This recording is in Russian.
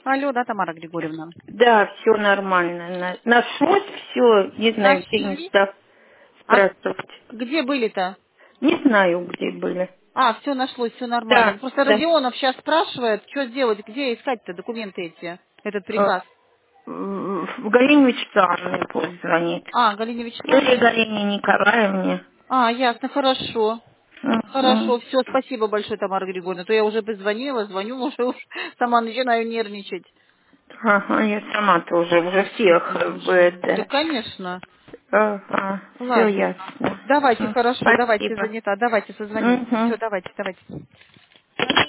Алло, да, Тамара Григорьевна? Да, все нормально. Нашлось все, не знаю, где Нашли? места А спрашивать. где были-то? Не знаю, где были. А, все нашлось, все нормально. Да, Просто да. Родионов сейчас спрашивает, что сделать, где искать-то документы эти, этот Э, приказ. В Галине Вячеславовне пусть звонит. А, Галине Или Вячеславовне? Галине Николаевне. А, ясно, хорошо. Мгм. Хорошо, все, спасибо большое, Тамара Григорьевна. А то я уже позвонила, звоню, уже уж сама начинаю нервничать. Ага, я сама тоже уже всех Господи боже. Да, это. конечно. Ага, все Ладно. ясно. Давайте, хорошо, давайте, Спасибо. занята. Давайте, созвонимся. Угу. Все, давайте, давайте.